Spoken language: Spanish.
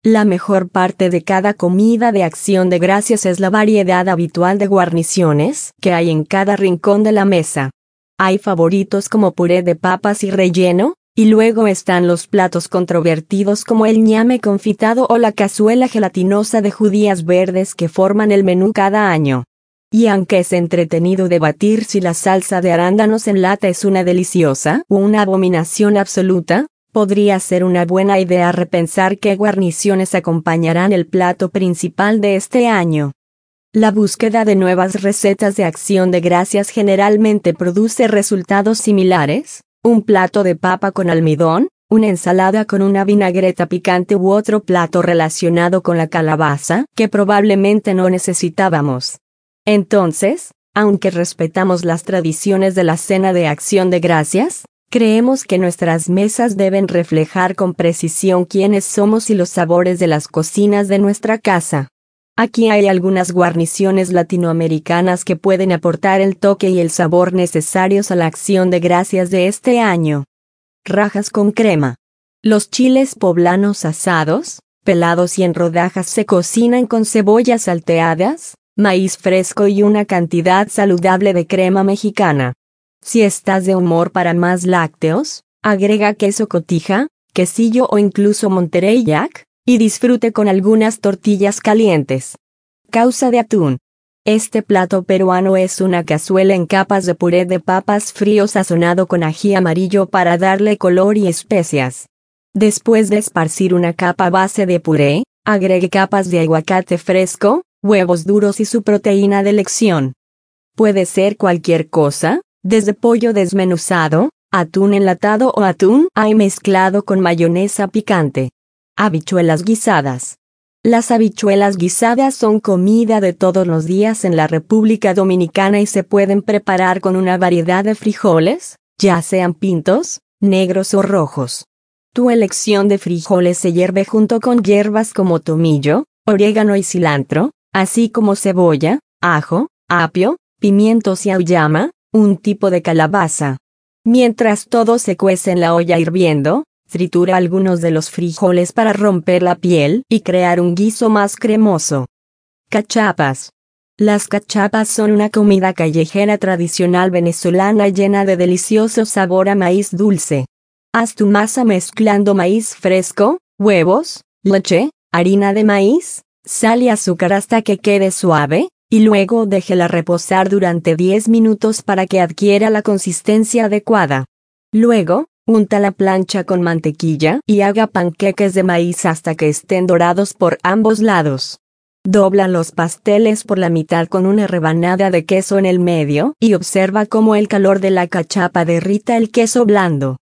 La mejor parte de cada comida de Acción de Gracias es la variedad habitual de guarniciones que hay en cada rincón de la mesa. Hay favoritos como puré de papas y relleno, y luego están los platos controvertidos como el ñame confitado o la cazuela gelatinosa de judías verdes que forman el menú cada año. Y aunque es entretenido debatir si la salsa de arándanos en lata es una deliciosa o una abominación absoluta, podría ser una buena idea repensar qué guarniciones acompañarán el plato principal de este año. La búsqueda de nuevas recetas de Acción de Gracias generalmente produce resultados similares: un plato de papa con almidón, una ensalada con una vinagreta picante u otro plato relacionado con la calabaza que probablemente no necesitábamos. Entonces, aunque respetamos las tradiciones de la cena de Acción de Gracias, creemos que nuestras mesas deben reflejar con precisión quiénes somos y los sabores de las cocinas de nuestra casa. Aquí hay algunas guarniciones latinoamericanas que pueden aportar el toque y el sabor necesarios a la Acción de Gracias de este año. Rajas con crema. Los chiles poblanos asados, pelados y en rodajas se cocinan con cebollas salteadas, maíz fresco y una cantidad saludable de crema mexicana. Si estás de humor para más lácteos, agrega queso cotija, quesillo o incluso Monterey Jack, y disfrute con algunas tortillas calientes. Causa de atún. Este plato peruano es una cazuela en capas de puré de papas frío sazonado con ají amarillo para darle color y especias. Después de esparcir una capa base de puré, agregue capas de aguacate fresco, huevos duros y su proteína de elección. Puede ser cualquier cosa, desde pollo desmenuzado, atún enlatado o atún hay mezclado con mayonesa picante. Habichuelas guisadas. Las habichuelas guisadas son comida de todos los días en la República Dominicana y se pueden preparar con una variedad de frijoles, ya sean pintos, negros o rojos. Tu elección de frijoles se hierve junto con hierbas como tomillo, orégano y cilantro, así como cebolla, ajo, apio, pimientos y auyama, un tipo de calabaza. Mientras todo se cuece en la olla hirviendo, tritura algunos de los frijoles para romper la piel y crear un guiso más cremoso. Cachapas. Las cachapas son una comida callejera tradicional venezolana llena de delicioso sabor a maíz dulce. Haz tu masa mezclando maíz fresco, huevos, leche, harina de maíz, sal y azúcar hasta que quede suave, y luego déjela reposar durante 10 minutos para que adquiera la consistencia adecuada. Luego, unta la plancha con mantequilla y haga panqueques de maíz hasta que estén dorados por ambos lados. Dobla los pasteles por la mitad con una rebanada de queso en el medio y observa cómo el calor de la cachapa derrita el queso blando.